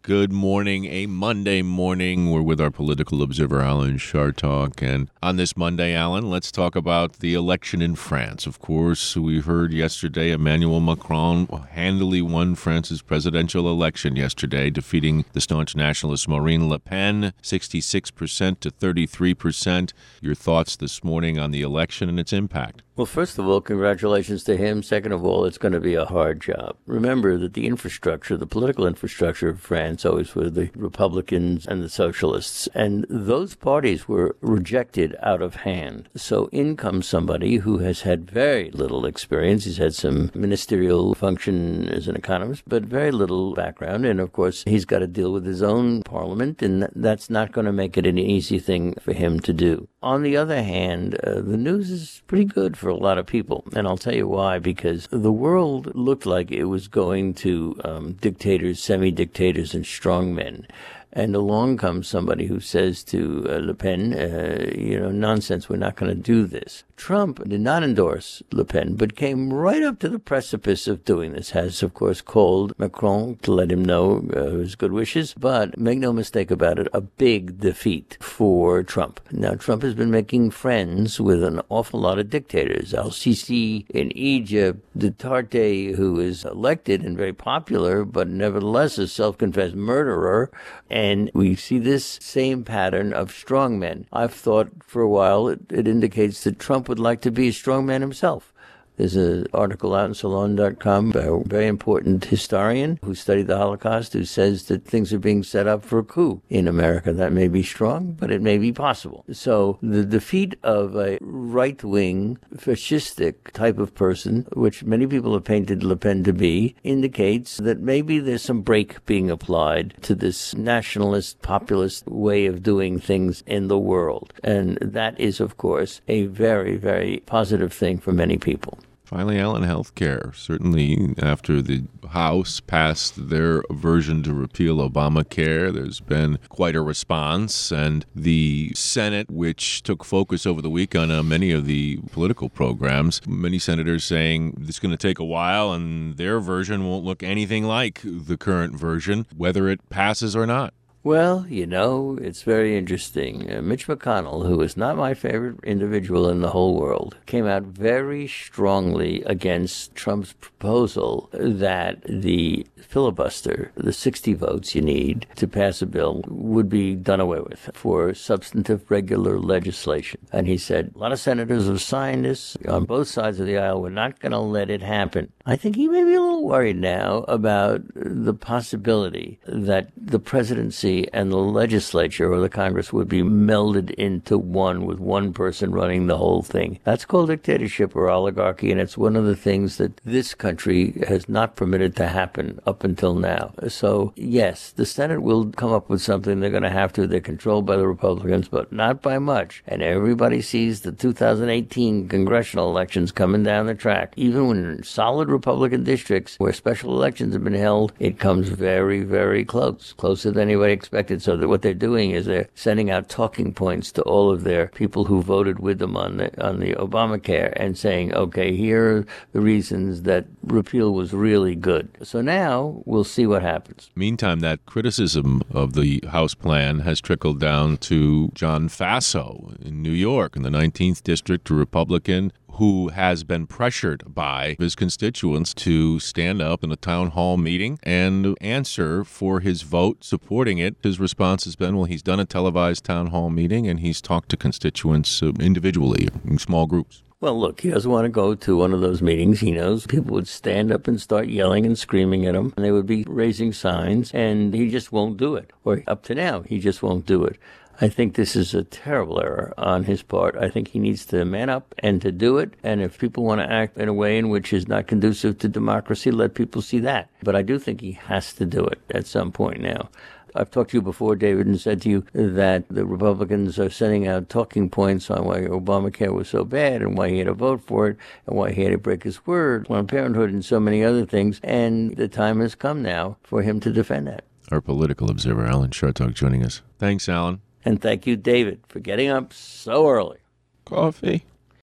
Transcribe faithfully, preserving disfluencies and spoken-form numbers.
Good morning, a Monday morning. We're with our political observer, Alan Chartock. And on this Monday, Alan, let's talk about the election in France. Of course, we heard yesterday Emmanuel Macron handily won France's presidential election yesterday, defeating the staunch nationalist Marine Le Pen, sixty-six percent to thirty-three percent. Your thoughts this morning on the election and its impact? Well, first of all, congratulations to him. Second of all, it's going to be a hard job. Remember that the infrastructure, the political infrastructure of France always were the Republicans and the Socialists, and those parties were rejected out of hand. So in comes somebody who has had very little experience. He's had some ministerial function as an economist, but very little background. And of course, he's got to deal with his own parliament, and that's not going to make it an easy thing for him to do. On the other hand, uh, the news is pretty good for a lot of people. And I'll tell you why, because the world looked like it was going to um, dictators, semi-dictators, and strongmen. And along comes somebody who says to uh, Le Pen, uh, you know, nonsense, we're not going to do this. Trump did not endorse Le Pen, but came right up to the precipice of doing this, has, of course, called Macron to let him know uh, his good wishes. But make no mistake about it, a big defeat for Trump. Now, Trump has been making friends with an awful lot of dictators. Al-Sisi in Egypt, Duterte, who is elected and very popular, but nevertheless a self-confessed murderer. And we see this same pattern of strongmen. I've thought for a while it, it indicates that Trump would like to be a strongman himself. There's an article out in Salon dot com by a very important historian who studied the Holocaust who says that things are being set up for a coup in America. That may be strong, but it may be possible. So the defeat of a right-wing, fascistic type of person, which many people have painted Le Pen to be, indicates that maybe there's some brake being applied to this nationalist, populist way of doing things in the world. And that is, of course, a very, very positive thing for many people. Finally, Alan, healthcare. Certainly, after the House passed their version to repeal Obamacare, there's been quite a response. And the Senate, which took focus over the week on uh, many of the political programs, many senators saying it's going to take a while and their version won't look anything like the current version, whether it passes or not. Well, you know, it's very interesting. Uh, Mitch McConnell, who is not my favorite individual in the whole world, came out very strongly against Trump's proposal that the filibuster, the sixty votes you need to pass a bill, would be done away with for substantive regular legislation. And he said, a lot of senators have signed this on both sides of the aisle. We're not going to let it happen. I think he may be a little worried now about the possibility that the presidency and the legislature or the Congress would be melded into one with one person running the whole thing. That's called dictatorship or oligarchy, and it's one of the things that this country has not permitted to happen up until now. So, yes, the Senate will come up with something. They're going to have to. They're controlled by the Republicans, but not by much. And everybody sees the two thousand eighteen congressional elections coming down the track. Even when in solid Republican districts where special elections have been held, it comes very, very close, closer than anybody expected. So that what they're doing is they're sending out talking points to all of their people who voted with them on the on the Obamacare and saying, okay, here are the reasons that repeal was really good. So now we'll see what happens. Meantime, that criticism of the House plan has trickled down to John Faso in New York in the nineteenth District, a Republican who has been pressured by his constituents to stand up in a town hall meeting and answer for his vote supporting it. His response has been, well, he's done a televised town hall meeting and he's talked to constituents individually in small groups. Well, look, he doesn't want to go to one of those meetings. He knows people would stand up and start yelling and screaming at him, and they would be raising signs, and he just won't do it. Or up to now, he just won't do it. I think this is a terrible error on his part. I think he needs to man up and to do it. And if people want to act in a way in which is not conducive to democracy, let people see that. But I do think he has to do it at some point now. I've talked to you before, David, and said to you that the Republicans are sending out talking points on why Obamacare was so bad and why he had to vote for it and why he had to break his word, Planned Parenthood and so many other things. And the time has come now for him to defend that. Our political observer, Alan Chartock, joining us. Thanks, Alan. And thank you, David, for getting up so early. Coffee.